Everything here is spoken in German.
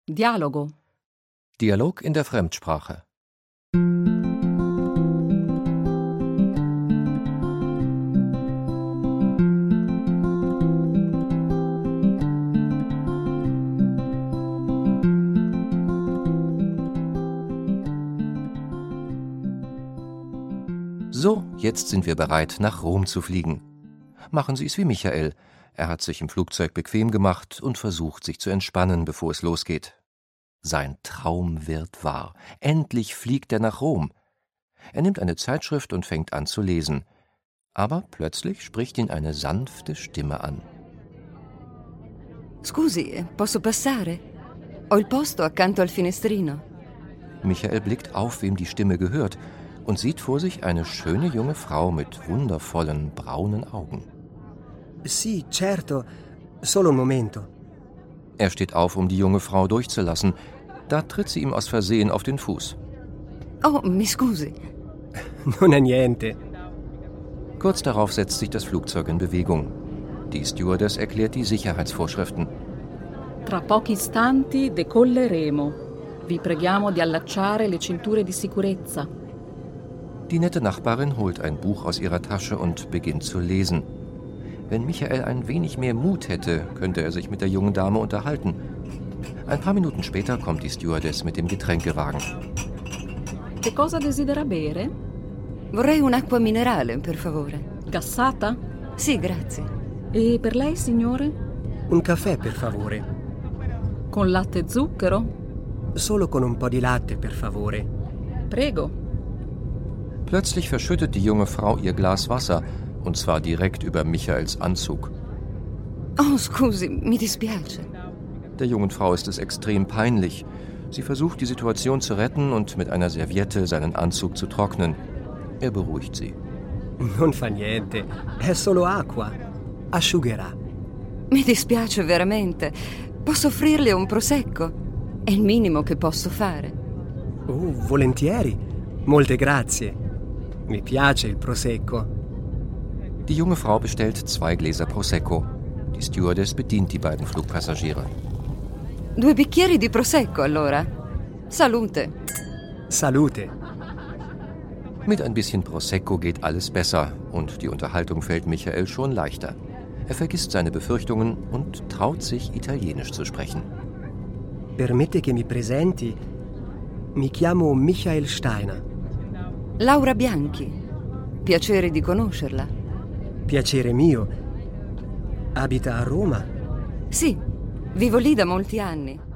Dialogo. Dialog in der Fremdsprache. So, jetzt sind wir bereit, nach Rom zu fliegen. Machen Sie es wie Michael. Er hat sich im Flugzeug bequem gemacht und versucht, sich zu entspannen, bevor es losgeht. Sein Traum wird wahr. Endlich fliegt er nach Rom. Er nimmt eine Zeitschrift und fängt an zu lesen. Aber plötzlich spricht ihn eine sanfte Stimme an. Scusi, posso passare? Ho il posto accanto al finestrino. Michael blickt auf, wem die Stimme gehört, und sieht vor sich eine schöne junge Frau mit wundervollen braunen Augen. Sì, certo. Solo un momento. Er steht auf, um die junge Frau durchzulassen. Da tritt sie ihm aus Versehen auf den Fuß. Oh, mi scusi. Non è niente. Kurz darauf setzt sich das Flugzeug in Bewegung. Die Stewardess erklärt die Sicherheitsvorschriften. Tra pochi istanti decolleremo. Vi preghiamo di allacciare le cinture di sicurezza. Die nette Nachbarin holt ein Buch aus ihrer Tasche und beginnt zu lesen. Wenn Michael ein wenig mehr Mut hätte, könnte er sich mit der jungen Dame unterhalten. Ein paar Minuten später kommt die Stewardess mit dem Getränkewagen. Che cosa desidera bere? Vorrei un'acqua minerale, per favore. Gassata? Sì, grazie. E per lei, signore? Un caffè, per favore. Con latte e zucchero? Solo con un po' di latte, per favore. Prego. Plötzlich verschüttet die junge Frau ihr Glas Wasser, und zwar direkt über Michaels Anzug. Oh, scusi, mi dispiace. Der jungen Frau ist es extrem peinlich. Sie versucht, die Situation zu retten und mit einer Serviette seinen Anzug zu trocknen. Er beruhigt sie. Non fa niente. È solo acqua. Asciugherà. Mi dispiace veramente. Posso offrirle un prosecco? È il minimo che posso fare. Oh, volentieri. Molte grazie. Mi piace il prosecco. Die junge Frau bestellt 2 Gläser Prosecco. Die Stewardess bedient die beiden Flugpassagiere. 2 bicchieri di prosecco, allora. Salute. Salute. Mit ein bisschen Prosecco geht alles besser und die Unterhaltung fällt Michael schon leichter. Er vergisst seine Befürchtungen und traut sich, Italienisch zu sprechen. Permette che mi presenti? Mi chiamo Michael Steiner. Laura Bianchi. Piacere di conoscerla. Piacere mio. Abita a Roma? Sì, vivo lì da molti anni.